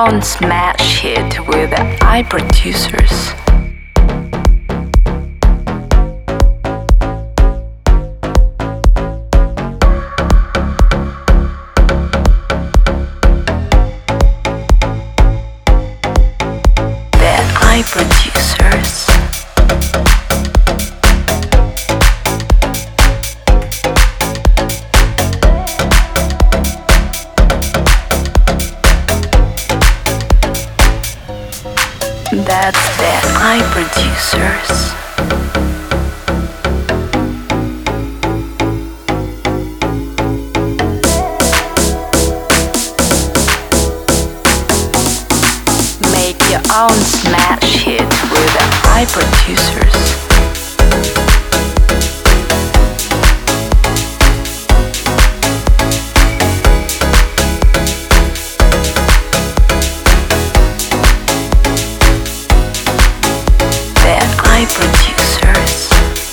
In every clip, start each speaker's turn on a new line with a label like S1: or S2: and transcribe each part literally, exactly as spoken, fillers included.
S1: own smash hit with iProducers. The iProducers. That's the iProducers. Make your own smash hit with iProducers. iProducers.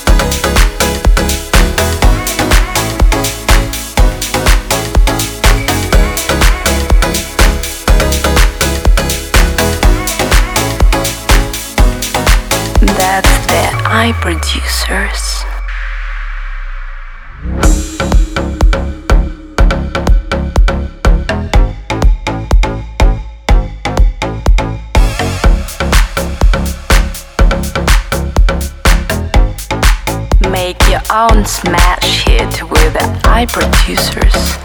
S1: That's the iProducers. Make your own smash hit with iProducers.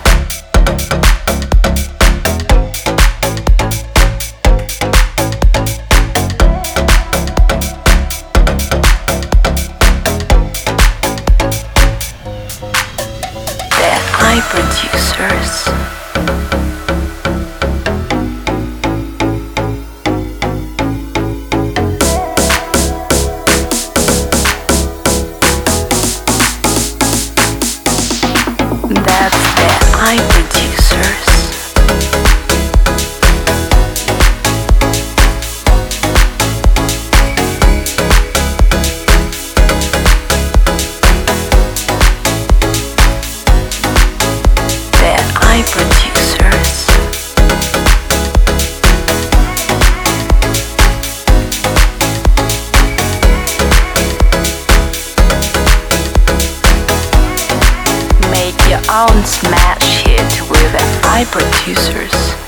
S1: The iProducers. That's the iProducers. The iProducers. Make your own smash hit with iProducers.